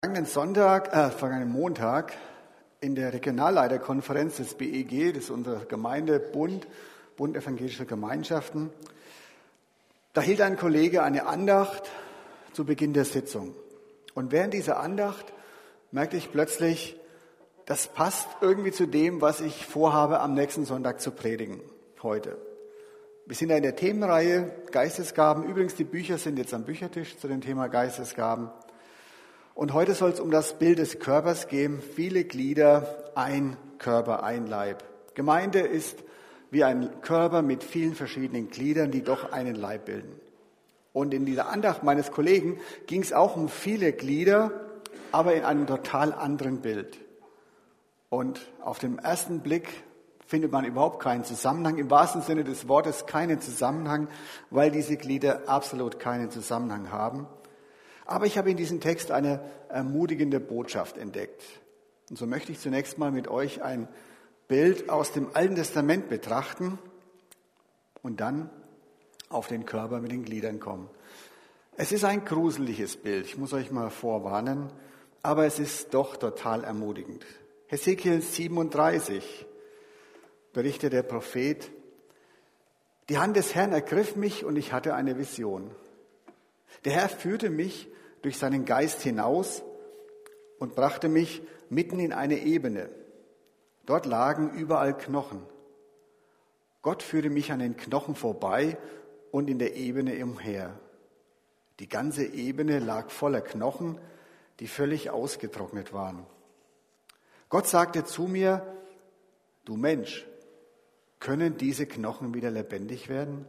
Vergangenen Montag in der Regionalleiterkonferenz des BEG, das ist unser Gemeindebund, Bund Evangelischer Gemeinschaften, da hielt ein Kollege eine Andacht zu Beginn der Sitzung. Und während dieser Andacht merkte ich plötzlich, das passt irgendwie zu dem, was ich vorhabe, am nächsten Sonntag zu predigen, heute. Wir sind ja in der Themenreihe Geistesgaben. Übrigens, die Bücher sind jetzt am Büchertisch zu dem Thema Geistesgaben. Und heute soll es um das Bild des Körpers gehen. Viele Glieder, ein Körper, ein Leib. Gemeinde ist wie ein Körper mit vielen verschiedenen Gliedern, die doch einen Leib bilden. Und in dieser Andacht meines Kollegen ging es auch um viele Glieder, aber in einem total anderen Bild. Und auf den ersten Blick findet man überhaupt keinen Zusammenhang, im wahrsten Sinne des Wortes keinen Zusammenhang, weil diese Glieder absolut keinen Zusammenhang haben. Aber ich habe in diesem Text eine ermutigende Botschaft entdeckt. Und so möchte ich zunächst mal mit euch ein Bild aus dem Alten Testament betrachten und dann auf den Körper mit den Gliedern kommen. Es ist ein gruseliges Bild, ich muss euch mal vorwarnen, aber es ist doch total ermutigend. Hesekiel 37 berichtet der Prophet: Die Hand des Herrn ergriff mich und ich hatte eine Vision. Der Herr führte mich durch seinen Geist hinaus und brachte mich mitten in eine Ebene. Dort lagen überall Knochen. Gott führte mich an den Knochen vorbei und in der Ebene umher. Die ganze Ebene lag voller Knochen, die völlig ausgetrocknet waren. Gott sagte zu mir: Du Mensch, können diese Knochen wieder lebendig werden?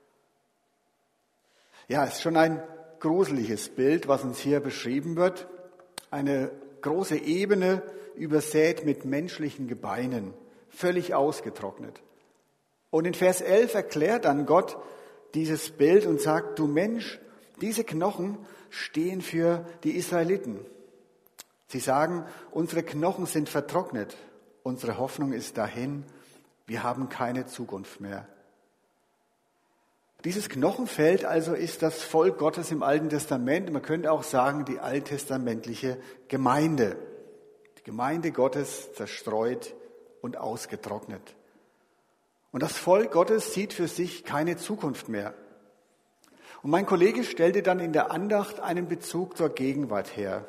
Ja, es ist schon ein gruseliges Bild, was uns hier beschrieben wird. Eine große Ebene übersät mit menschlichen Gebeinen, völlig ausgetrocknet. Und in Vers 11 erklärt dann Gott dieses Bild und sagt: Du Mensch, diese Knochen stehen für die Israeliten. Sie sagen, unsere Knochen sind vertrocknet, unsere Hoffnung ist dahin, wir haben keine Zukunft mehr. Dieses Knochenfeld also ist das Volk Gottes im Alten Testament. Man könnte auch sagen, die alttestamentliche Gemeinde. Die Gemeinde Gottes zerstreut und ausgetrocknet. Und das Volk Gottes sieht für sich keine Zukunft mehr. Und mein Kollege stellte dann in der Andacht einen Bezug zur Gegenwart her.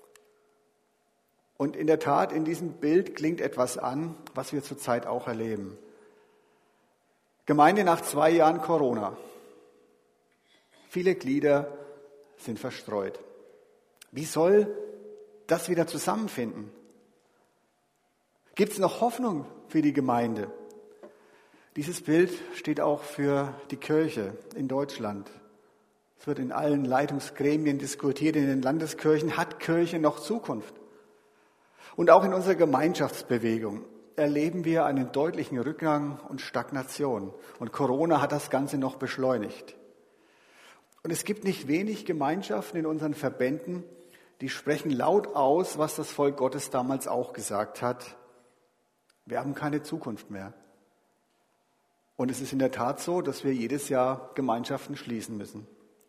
Und in der Tat, in diesem Bild klingt etwas an, was wir zurzeit auch erleben. Gemeinde nach 2 Jahren Corona. Viele Glieder sind verstreut. Wie soll das wieder zusammenfinden? Gibt es noch Hoffnung für die Gemeinde? Dieses Bild steht auch für die Kirche in Deutschland. Es wird in allen Leitungsgremien diskutiert, in den Landeskirchen. Hat Kirche noch Zukunft? Und auch in unserer Gemeinschaftsbewegung erleben wir einen deutlichen Rückgang und Stagnation. Und Corona hat das Ganze noch beschleunigt. Und es gibt nicht wenig Gemeinschaften in unseren Verbänden, die sprechen laut aus, was das Volk Gottes damals auch gesagt hat. Wir haben keine Zukunft mehr. Und es ist in der Tat so, dass wir jedes Jahr Gemeinschaften schließen müssen.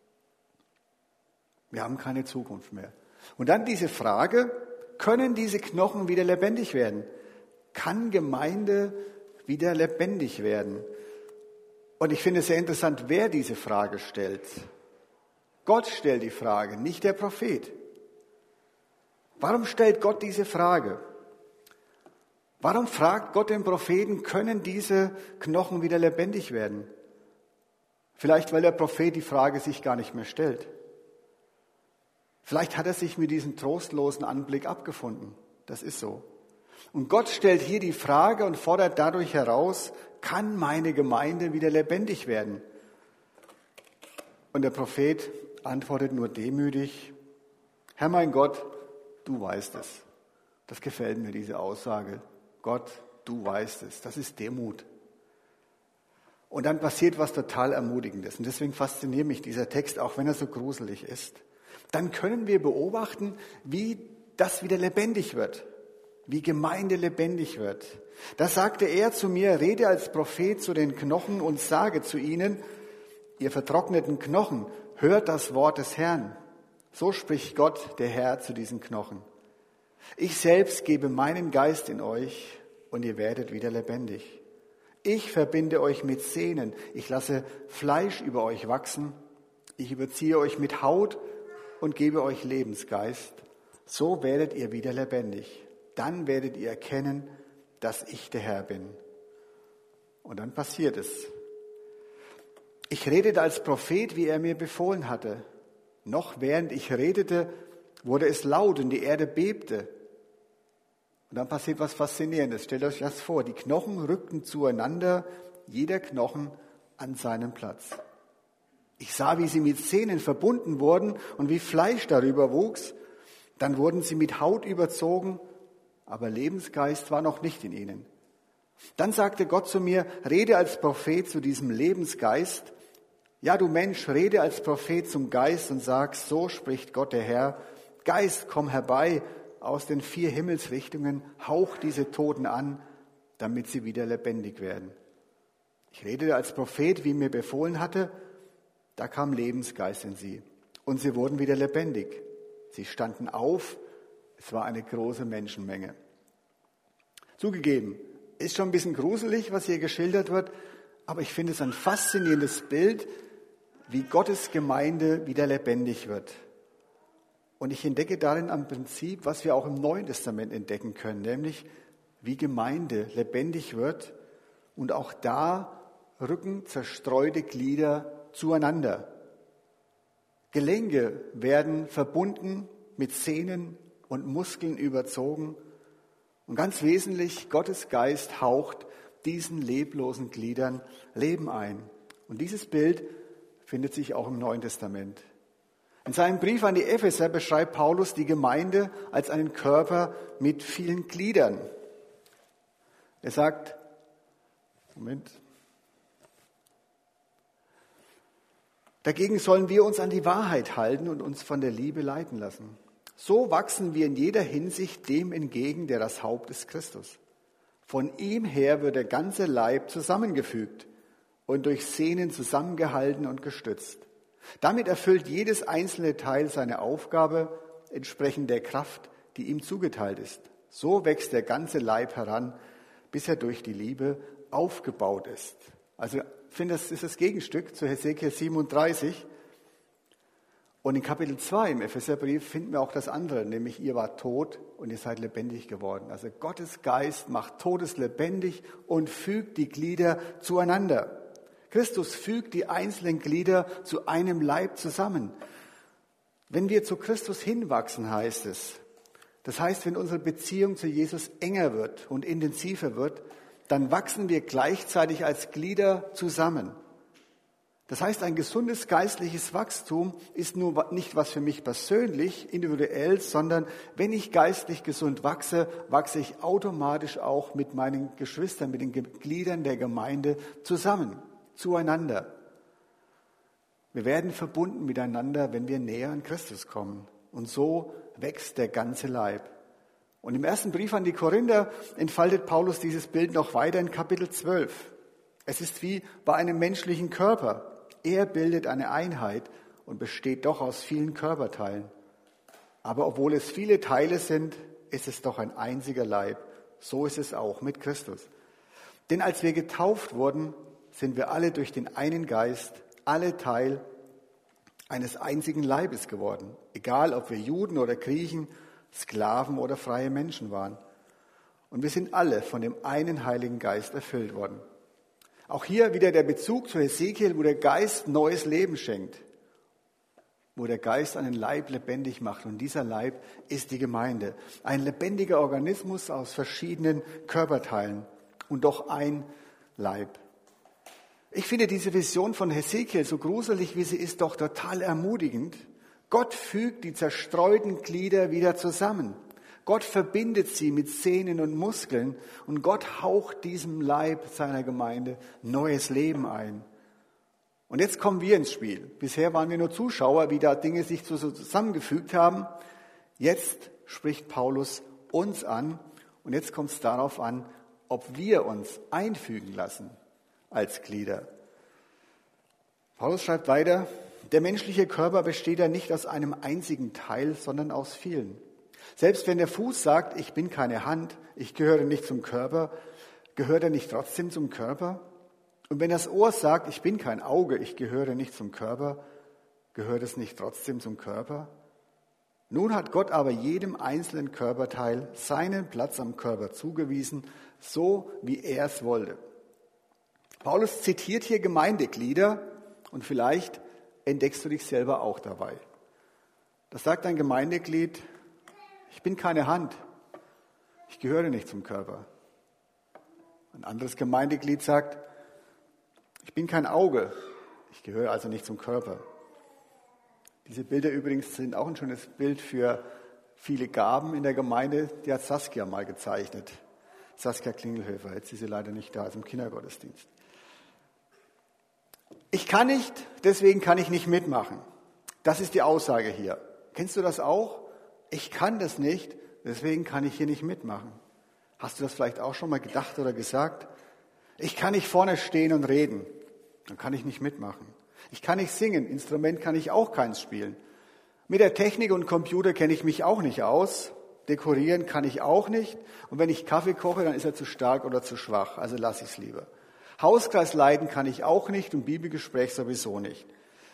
Wir haben keine Zukunft mehr. Und dann diese Frage: Können diese Knochen wieder lebendig werden? Kann Gemeinde wieder lebendig werden? Und ich finde es sehr interessant, wer diese Frage stellt. Gott stellt die Frage, nicht der Prophet. Warum stellt Gott diese Frage? Warum fragt Gott den Propheten, können diese Knochen wieder lebendig werden? Vielleicht, weil der Prophet die Frage sich gar nicht mehr stellt. Vielleicht hat er sich mit diesem trostlosen Anblick abgefunden. Das ist so. Und Gott stellt hier die Frage und fordert dadurch heraus: Kann meine Gemeinde wieder lebendig werden? Und der Prophet antwortet nur demütig: Herr mein Gott, du weißt es. Das gefällt mir, diese Aussage. Gott, du weißt es. Das ist Demut. Und dann passiert was total Ermutigendes. Und deswegen fasziniert mich dieser Text, auch wenn er so gruselig ist. Dann können wir beobachten, wie das wieder lebendig wird. Wie Gemeinde lebendig wird. Da sagte er zu mir: Rede als Prophet zu den Knochen und sage zu ihnen: Ihr vertrockneten Knochen, hört das Wort des Herrn. So spricht Gott, der Herr, zu diesen Knochen. Ich selbst gebe meinen Geist in euch und ihr werdet wieder lebendig. Ich verbinde euch mit Sehnen, ich lasse Fleisch über euch wachsen, ich überziehe euch mit Haut und gebe euch Lebensgeist. So werdet ihr wieder lebendig. Dann werdet ihr erkennen, dass ich der Herr bin. Und dann passiert es. Ich redete als Prophet, wie er mir befohlen hatte. Noch während ich redete, wurde es laut und die Erde bebte. Und dann passiert was Faszinierendes. Stellt euch das vor. Die Knochen rückten zueinander, jeder Knochen an seinem Platz. Ich sah, wie sie mit Sehnen verbunden wurden und wie Fleisch darüber wuchs. Dann wurden sie mit Haut überzogen, aber Lebensgeist war noch nicht in ihnen. Dann sagte Gott zu mir, rede als Prophet zu diesem Lebensgeist. Ja, du Mensch, rede als Prophet zum Geist und sag, so spricht Gott der Herr. Geist, komm herbei aus den 4 Himmelsrichtungen, hauch diese Toten an, damit sie wieder lebendig werden. Ich redete als Prophet, wie mir befohlen hatte. Da kam Lebensgeist in sie und sie wurden wieder lebendig. Sie standen auf, es war eine große Menschenmenge. Zugegeben, ist schon ein bisschen gruselig, was hier geschildert wird, aber ich finde es ein faszinierendes Bild, wie Gottes Gemeinde wieder lebendig wird. Und ich entdecke darin am Prinzip, was wir auch im Neuen Testament entdecken können, nämlich wie Gemeinde lebendig wird und auch da rücken zerstreute Glieder zueinander. Gelenke werden verbunden, mit Sehnen und Muskeln überzogen. Und ganz wesentlich, Gottes Geist haucht diesen leblosen Gliedern Leben ein. Und dieses Bild findet sich auch im Neuen Testament. In seinem Brief an die Epheser beschreibt Paulus die Gemeinde als einen Körper mit vielen Gliedern. Er sagt, dagegen sollen wir uns an die Wahrheit halten und uns von der Liebe leiten lassen. So wachsen wir in jeder Hinsicht dem entgegen, der das Haupt ist, Christus. Von ihm her wird der ganze Leib zusammengefügt und durch Sehnen zusammengehalten und gestützt. Damit erfüllt jedes einzelne Teil seine Aufgabe entsprechend der Kraft, die ihm zugeteilt ist. So wächst der ganze Leib heran, bis er durch die Liebe aufgebaut ist. Also ich finde, das ist das Gegenstück zu Hesekiel 37. Und in Kapitel 2 im Epheserbrief finden wir auch das andere, nämlich ihr wart tot und ihr seid lebendig geworden. Also Gottes Geist macht Totes lebendig und fügt die Glieder zueinander. Christus fügt die einzelnen Glieder zu einem Leib zusammen. Wenn wir zu Christus hinwachsen, heißt es, das heißt, wenn unsere Beziehung zu Jesus enger wird und intensiver wird, dann wachsen wir gleichzeitig als Glieder zusammen. Das heißt, ein gesundes geistliches Wachstum ist nur nicht was für mich persönlich, individuell, sondern wenn ich geistlich gesund wachse, wachse ich automatisch auch mit meinen Geschwistern, mit den Gliedern der Gemeinde zusammen, zueinander. Wir werden verbunden miteinander, wenn wir näher an Christus kommen. Und so wächst der ganze Leib. Und im ersten Brief an die Korinther entfaltet Paulus dieses Bild noch weiter in Kapitel 12. Es ist wie bei einem menschlichen Körper. Er bildet eine Einheit und besteht doch aus vielen Körperteilen. Aber obwohl es viele Teile sind, ist es doch ein einziger Leib. So ist es auch mit Christus. Denn als wir getauft wurden, sind wir alle durch den einen Geist, alle Teil eines einzigen Leibes geworden. Egal, ob wir Juden oder Griechen, Sklaven oder freie Menschen waren. Und wir sind alle von dem einen Heiligen Geist erfüllt worden. Auch hier wieder der Bezug zu Hesekiel, wo der Geist neues Leben schenkt. Wo der Geist einen Leib lebendig macht. Und dieser Leib ist die Gemeinde. Ein lebendiger Organismus aus verschiedenen Körperteilen. Und doch ein Leib. Ich finde diese Vision von Hesekiel, so gruselig wie sie ist, doch total ermutigend. Gott fügt die zerstreuten Glieder wieder zusammen. Gott verbindet sie mit Sehnen und Muskeln und Gott haucht diesem Leib seiner Gemeinde neues Leben ein. Und jetzt kommen wir ins Spiel. Bisher waren wir nur Zuschauer, wie da Dinge sich so zusammengefügt haben. Jetzt spricht Paulus uns an und jetzt kommt es darauf an, ob wir uns einfügen lassen als Glieder. Paulus schreibt weiter, Der menschliche Körper besteht ja nicht aus einem einzigen Teil, sondern aus vielen. Selbst wenn der Fuß sagt, ich bin keine Hand, ich gehöre nicht zum Körper, gehört er nicht trotzdem zum Körper? Und wenn das Ohr sagt, ich bin kein Auge, ich gehöre nicht zum Körper, gehört es nicht trotzdem zum Körper? Nun hat Gott aber jedem einzelnen Körperteil seinen Platz am Körper zugewiesen, so wie er es wollte. Paulus zitiert hier Gemeindeglieder und vielleicht entdeckst du dich selber auch dabei. Das sagt ein Gemeindeglied, ich bin keine Hand, ich gehöre nicht zum Körper. Ein anderes Gemeindeglied sagt, ich bin kein Auge, ich gehöre also nicht zum Körper. Diese Bilder übrigens sind auch ein schönes Bild für viele Gaben in der Gemeinde. Die hat Saskia mal gezeichnet. Saskia Klingelhöfer, jetzt ist sie leider nicht da, ist im Kindergottesdienst. Ich kann nicht, deswegen kann ich nicht mitmachen. Das ist die Aussage hier. Kennst du das auch? Ich kann das nicht, deswegen kann ich hier nicht mitmachen. Hast du das vielleicht auch schon mal gedacht oder gesagt? Ich kann nicht vorne stehen und reden, dann kann ich nicht mitmachen. Ich kann nicht singen, Instrument kann ich auch keins spielen. Mit der Technik und Computer kenne ich mich auch nicht aus. Dekorieren kann ich auch nicht. Und wenn ich Kaffee koche, dann ist er zu stark oder zu schwach, also lasse ich es lieber. Hauskreis leiten kann ich auch nicht und Bibelgespräch sowieso nicht.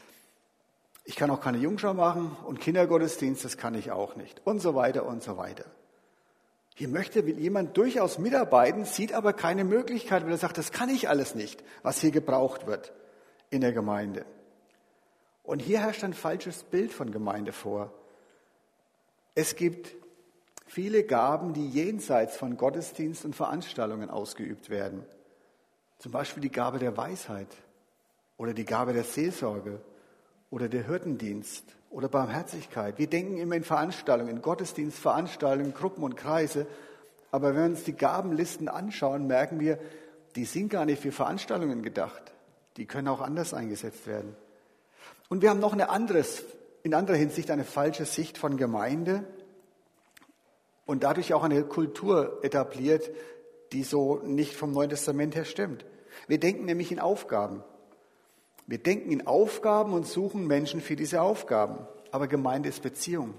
Ich kann auch keine Jungschau machen und Kindergottesdienst, das kann ich auch nicht. Und so weiter und so weiter. Hier will jemand durchaus mitarbeiten, sieht aber keine Möglichkeit, weil er sagt, das kann ich alles nicht, was hier gebraucht wird in der Gemeinde. Und hier herrscht ein falsches Bild von Gemeinde vor. Es gibt viele Gaben, die jenseits von Gottesdienst und Veranstaltungen ausgeübt werden. Zum Beispiel die Gabe der Weisheit oder die Gabe der Seelsorge oder der Hirtendienst oder Barmherzigkeit. Wir denken immer in Veranstaltungen, in Gottesdienstveranstaltungen, Gruppen und Kreise. Aber wenn wir uns die Gabenlisten anschauen, merken wir, die sind gar nicht für Veranstaltungen gedacht. Die können auch anders eingesetzt werden. Und wir haben noch in anderer Hinsicht eine falsche Sicht von Gemeinde und dadurch auch eine Kultur etabliert, die so nicht vom Neuen Testament her stimmt. Wir denken nämlich in Aufgaben. Wir denken in Aufgaben und suchen Menschen für diese Aufgaben. Aber Gemeinde ist Beziehung.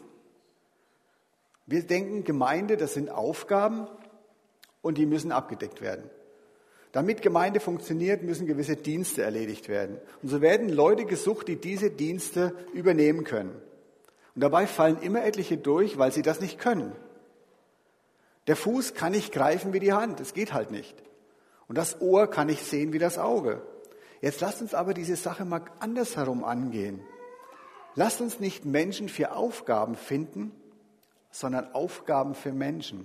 Wir denken, Gemeinde, das sind Aufgaben und die müssen abgedeckt werden. Damit Gemeinde funktioniert, müssen gewisse Dienste erledigt werden. Und so werden Leute gesucht, die diese Dienste übernehmen können. Und dabei fallen immer etliche durch, weil sie das nicht können. Der Fuß kann nicht greifen wie die Hand, es geht halt nicht. Und das Ohr kann nicht sehen wie das Auge. Jetzt lasst uns aber diese Sache mal andersherum angehen. Lasst uns nicht Menschen für Aufgaben finden, sondern Aufgaben für Menschen.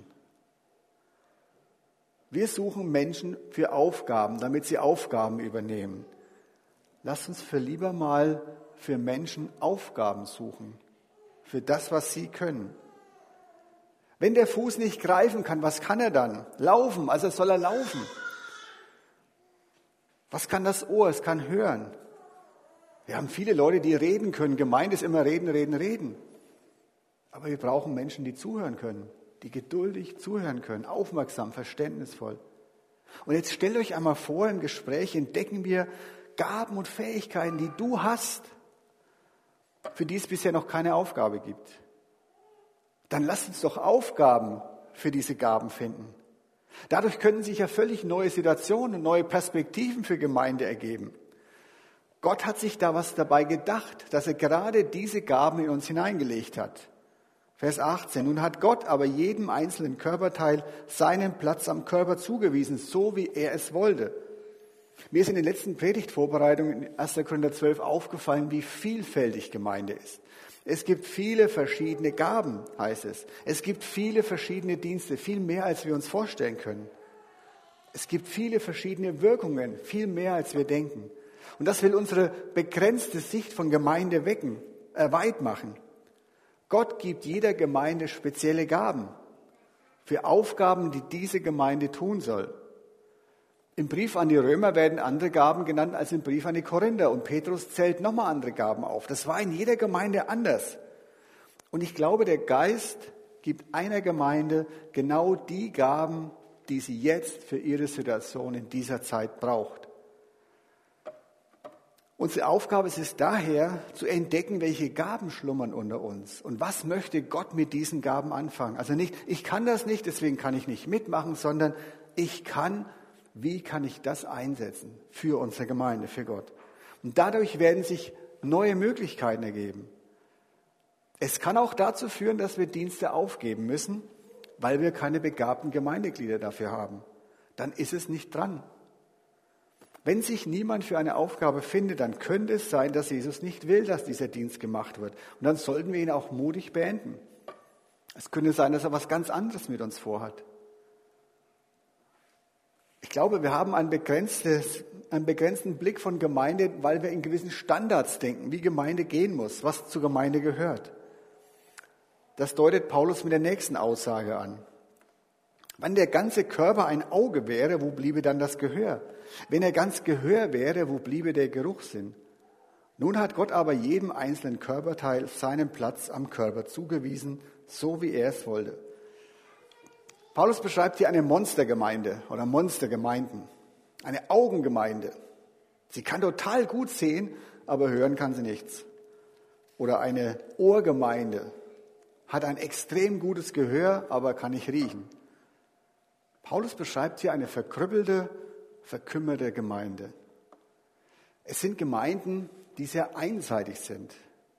Wir suchen Menschen für Aufgaben, damit sie Aufgaben übernehmen. Lasst uns lieber mal für Menschen Aufgaben suchen, für das, was sie können. Wenn der Fuß nicht greifen kann, was kann er dann? Laufen, also soll er laufen. Was kann das Ohr? Es kann hören. Wir haben viele Leute, die reden können. Gemeint ist immer reden, reden, reden. Aber wir brauchen Menschen, die zuhören können, die geduldig zuhören können, aufmerksam, verständnisvoll. Und jetzt stellt euch einmal vor, im Gespräch entdecken wir Gaben und Fähigkeiten, die du hast, für die es bisher noch keine Aufgabe gibt. Dann lasst uns doch Aufgaben für diese Gaben finden. Dadurch können sich ja völlig neue Situationen und neue Perspektiven für Gemeinde ergeben. Gott hat sich da was dabei gedacht, dass er gerade diese Gaben in uns hineingelegt hat. Vers 18. Nun hat Gott aber jedem einzelnen Körperteil seinen Platz am Körper zugewiesen, so wie er es wollte. Mir ist in den letzten Predigtvorbereitungen in 1. Korinther 12 aufgefallen, wie vielfältig Gemeinde ist. Es gibt viele verschiedene Gaben, heißt es. Es gibt viele verschiedene Dienste, viel mehr, als wir uns vorstellen können. Es gibt viele verschiedene Wirkungen, viel mehr, als wir denken. Und das will unsere begrenzte Sicht von Gemeinde weit machen. Gott gibt jeder Gemeinde spezielle Gaben für Aufgaben, die diese Gemeinde tun soll. Im Brief an die Römer werden andere Gaben genannt als im Brief an die Korinther. Und Petrus zählt nochmal andere Gaben auf. Das war in jeder Gemeinde anders. Und ich glaube, der Geist gibt einer Gemeinde genau die Gaben, die sie jetzt für ihre Situation in dieser Zeit braucht. Unsere Aufgabe ist es daher, zu entdecken, welche Gaben schlummern unter uns und was möchte Gott mit diesen Gaben anfangen. Also nicht, ich kann das nicht, deswegen kann ich nicht mitmachen, sondern wie kann ich das einsetzen für unsere Gemeinde, für Gott. Und dadurch werden sich neue Möglichkeiten ergeben. Es kann auch dazu führen, dass wir Dienste aufgeben müssen, weil wir keine begabten Gemeindeglieder dafür haben. Dann ist es nicht dran. Wenn sich niemand für eine Aufgabe findet, dann könnte es sein, dass Jesus nicht will, dass dieser Dienst gemacht wird. Und dann sollten wir ihn auch mutig beenden. Es könnte sein, dass er was ganz anderes mit uns vorhat. Ich glaube, wir haben einen begrenzten Blick von Gemeinde, weil wir in gewissen Standards denken, wie Gemeinde gehen muss, was zur Gemeinde gehört. Das deutet Paulus mit der nächsten Aussage an. Wenn der ganze Körper ein Auge wäre, wo bliebe dann das Gehör? Wenn er ganz Gehör wäre, wo bliebe der Geruchssinn? Nun hat Gott aber jedem einzelnen Körperteil seinen Platz am Körper zugewiesen, so wie er es wollte. Paulus beschreibt hier eine Monstergemeinde oder Monstergemeinden, eine Augengemeinde. Sie kann total gut sehen, aber hören kann sie nichts. Oder eine Ohrgemeinde, hat ein extrem gutes Gehör, aber kann nicht riechen. Paulus beschreibt hier eine verkrüppelte, verkümmerte Gemeinde. Es sind Gemeinden, die sehr einseitig sind.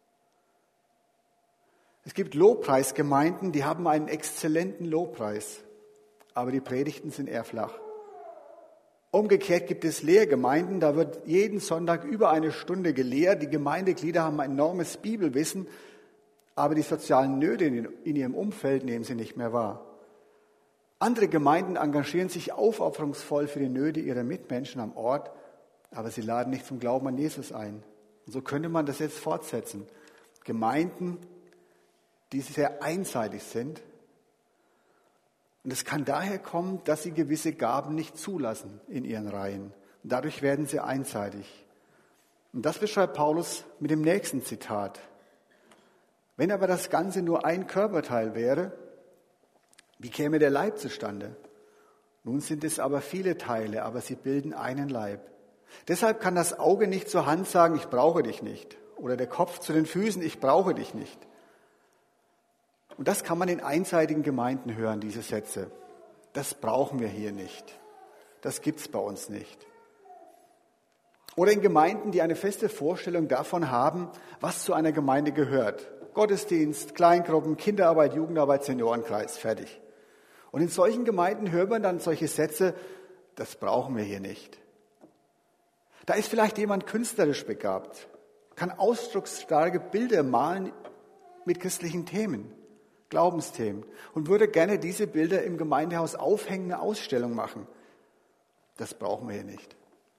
Es gibt Lobpreisgemeinden, die haben einen exzellenten Lobpreis, aber die Predigten sind eher flach. Umgekehrt gibt es Lehrgemeinden, da wird jeden Sonntag über eine Stunde gelehrt. Die Gemeindeglieder haben ein enormes Bibelwissen, aber die sozialen Nöte in ihrem Umfeld nehmen sie nicht mehr wahr. Andere Gemeinden engagieren sich aufopferungsvoll für die Nöte ihrer Mitmenschen am Ort, aber sie laden nicht zum Glauben an Jesus ein. Und so könnte man das jetzt fortsetzen. Gemeinden, die sehr einseitig sind. Und es kann daher kommen, dass sie gewisse Gaben nicht zulassen in ihren Reihen. Und dadurch werden sie einseitig. Und das beschreibt Paulus mit dem nächsten Zitat. Wenn aber das Ganze nur ein Körperteil wäre, wie käme der Leib zustande? Nun sind es aber viele Teile, aber sie bilden einen Leib. Deshalb kann das Auge nicht zur Hand sagen, ich brauche dich nicht. Oder der Kopf zu den Füßen, ich brauche dich nicht. Und das kann man in einseitigen Gemeinden hören, diese Sätze. Das brauchen wir hier nicht. Das gibt's bei uns nicht. Oder in Gemeinden, die eine feste Vorstellung davon haben, was zu einer Gemeinde gehört. Gottesdienst, Kleingruppen, Kinderarbeit, Jugendarbeit, Seniorenkreis, fertig. Und in solchen Gemeinden hört man dann solche Sätze, das brauchen wir hier nicht. Da ist vielleicht jemand künstlerisch begabt, kann ausdrucksstarke Bilder malen mit christlichen Themen, Glaubensthemen und würde gerne diese Bilder im Gemeindehaus aufhängen, eine Ausstellung machen. Das brauchen wir hier nicht.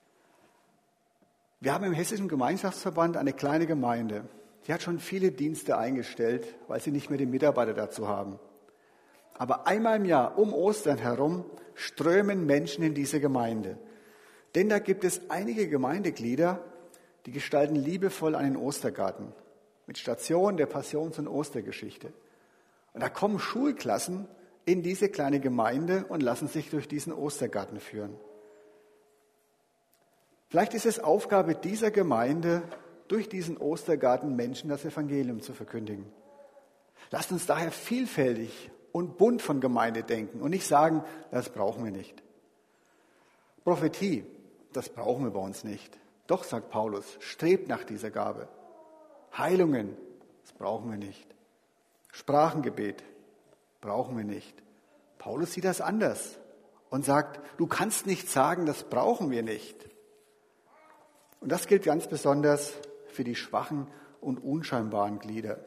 Wir haben im Hessischen Gemeinschaftsverband eine kleine Gemeinde. Die hat schon viele Dienste eingestellt, weil sie nicht mehr die Mitarbeiter dazu haben. Aber einmal im Jahr, um Ostern herum, strömen Menschen in diese Gemeinde. Denn da gibt es einige Gemeindeglieder, die gestalten liebevoll einen Ostergarten mit Station der Passions- und Ostergeschichte. Und da kommen Schulklassen in diese kleine Gemeinde und lassen sich durch diesen Ostergarten führen. Vielleicht ist es Aufgabe dieser Gemeinde, durch diesen Ostergarten Menschen das Evangelium zu verkündigen. Lasst uns daher vielfältig und bunt von Gemeinde denken und nicht sagen, das brauchen wir nicht. Prophetie, das brauchen wir bei uns nicht. Doch, sagt Paulus, strebt nach dieser Gabe. Heilungen, das brauchen wir nicht. Sprachengebet, brauchen wir nicht. Paulus sieht das anders und sagt, du kannst nicht sagen, das brauchen wir nicht. Und das gilt ganz besonders für die schwachen und unscheinbaren Glieder.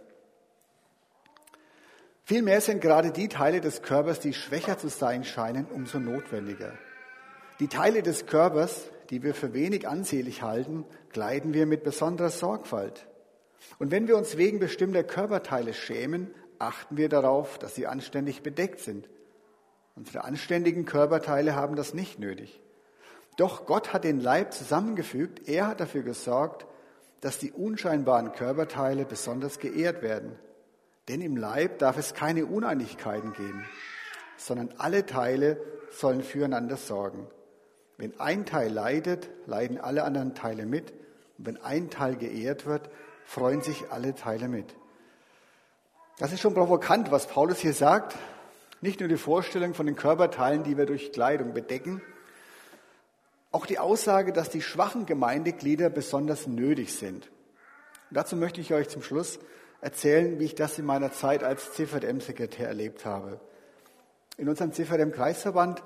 Vielmehr sind gerade die Teile des Körpers, die schwächer zu sein scheinen, umso notwendiger. Die Teile des Körpers, die wir für wenig ansehlich halten, kleiden wir mit besonderer Sorgfalt. Und wenn wir uns wegen bestimmter Körperteile schämen, achten wir darauf, dass sie anständig bedeckt sind. Unsere anständigen Körperteile haben das nicht nötig. Doch Gott hat den Leib zusammengefügt. Er hat dafür gesorgt, dass die unscheinbaren Körperteile besonders geehrt werden. Denn im Leib darf es keine Uneinigkeiten geben, sondern alle Teile sollen füreinander sorgen. Wenn ein Teil leidet, leiden alle anderen Teile mit. Und Und wenn ein Teil geehrt wird, freuen sich alle Teile mit. Das ist schon provokant, was Paulus hier sagt. Nicht nur die Vorstellung von den Körperteilen, die wir durch Kleidung bedecken, auch die Aussage, dass die schwachen Gemeindeglieder besonders nötig sind. Und dazu möchte ich euch zum Schluss erzählen, wie ich das in meiner Zeit als CVM-Sekretär erlebt habe. In unserem CVM-Kreisverband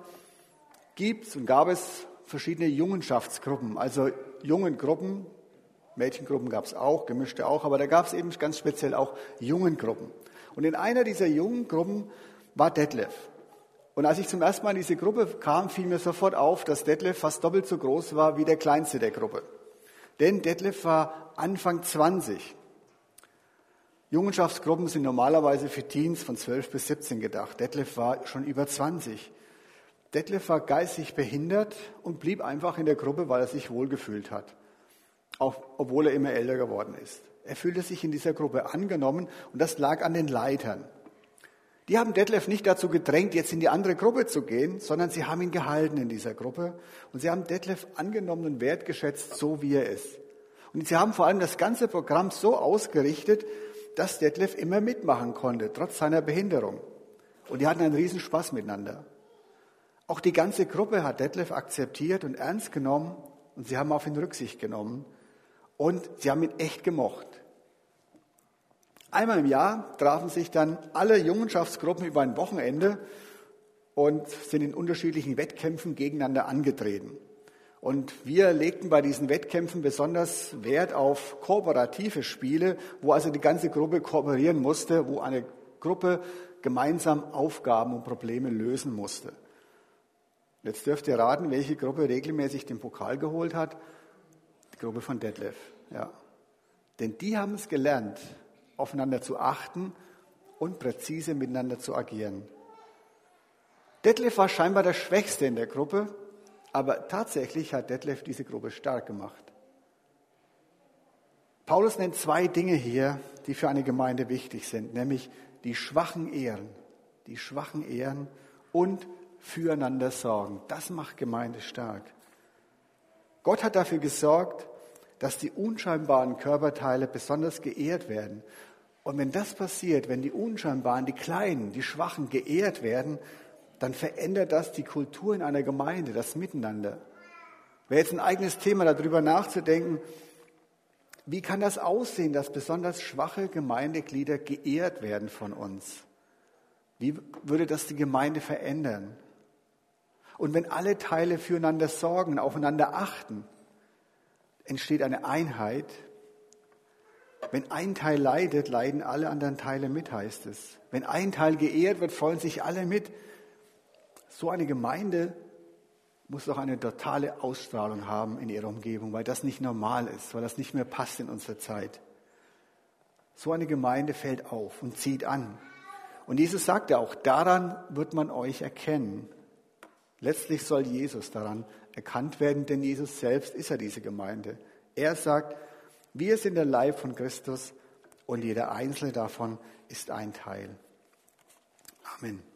gab es verschiedene Jungenschaftsgruppen, also Jungengruppen, Mädchengruppen gab es auch, gemischte auch, aber da gab es eben ganz speziell auch Jungengruppen. Und in einer dieser Jungengruppen war Detlef. Und als ich zum ersten Mal in diese Gruppe kam, fiel mir sofort auf, dass Detlef fast doppelt so groß war wie der Kleinste der Gruppe. Denn Detlef war Anfang 20. Jungenschaftsgruppen sind normalerweise für Teens von 12 bis 17 gedacht. Detlef war schon über 20. Detlef war geistig behindert und blieb einfach in der Gruppe, weil er sich wohlgefühlt hat. Auch obwohl er immer älter geworden ist. Er fühlte sich in dieser Gruppe angenommen und das lag an den Leitern. Die haben Detlef nicht dazu gedrängt, jetzt in die andere Gruppe zu gehen, sondern sie haben ihn gehalten in dieser Gruppe und sie haben Detlef angenommen und wertgeschätzt, so wie er ist. Und sie haben vor allem das ganze Programm so ausgerichtet, dass Detlef immer mitmachen konnte, trotz seiner Behinderung. Und die hatten einen riesen Spaß miteinander. Auch die ganze Gruppe hat Detlef akzeptiert und ernst genommen und sie haben auf ihn Rücksicht genommen und sie haben ihn echt gemocht. Einmal im Jahr trafen sich dann alle Jungenschaftsgruppen über ein Wochenende und sind in unterschiedlichen Wettkämpfen gegeneinander angetreten. Und wir legten bei diesen Wettkämpfen besonders Wert auf kooperative Spiele, wo also die ganze Gruppe kooperieren musste, wo eine Gruppe gemeinsam Aufgaben und Probleme lösen musste. Jetzt dürft ihr raten, welche Gruppe regelmäßig den Pokal geholt hat. Die Gruppe von Detlef. Ja. Denn die haben es gelernt, aufeinander zu achten und präzise miteinander zu agieren. Detlef war scheinbar der Schwächste in der Gruppe, aber tatsächlich hat Detlef diese Gruppe stark gemacht. Paulus nennt zwei Dinge hier, die für eine Gemeinde wichtig sind, nämlich die Schwachen ehren und füreinander sorgen. Das macht Gemeinde stark. Gott hat dafür gesorgt, dass die unscheinbaren Körperteile besonders geehrt werden. Und wenn das passiert, wenn die unscheinbaren, die Kleinen, die Schwachen geehrt werden, dann verändert das die Kultur in einer Gemeinde, das Miteinander. Wäre jetzt ein eigenes Thema, darüber nachzudenken, wie kann das aussehen, dass besonders schwache Gemeindeglieder geehrt werden von uns? Wie würde das die Gemeinde verändern? Und wenn alle Teile füreinander sorgen, aufeinander achten, entsteht eine Einheit. Wenn ein Teil leidet, leiden alle anderen Teile mit, heißt es. Wenn ein Teil geehrt wird, freuen sich alle mit. So eine Gemeinde muss doch eine totale Ausstrahlung haben in ihrer Umgebung, weil das nicht normal ist, weil das nicht mehr passt in unserer Zeit. So eine Gemeinde fällt auf und zieht an. Und Jesus sagt ja auch, daran wird man euch erkennen. Letztlich soll Jesus daran erkannt werden, denn Jesus selbst ist ja diese Gemeinde. Er sagt, wir sind der Leib von Christus und jeder einzelne davon ist ein Teil. Amen.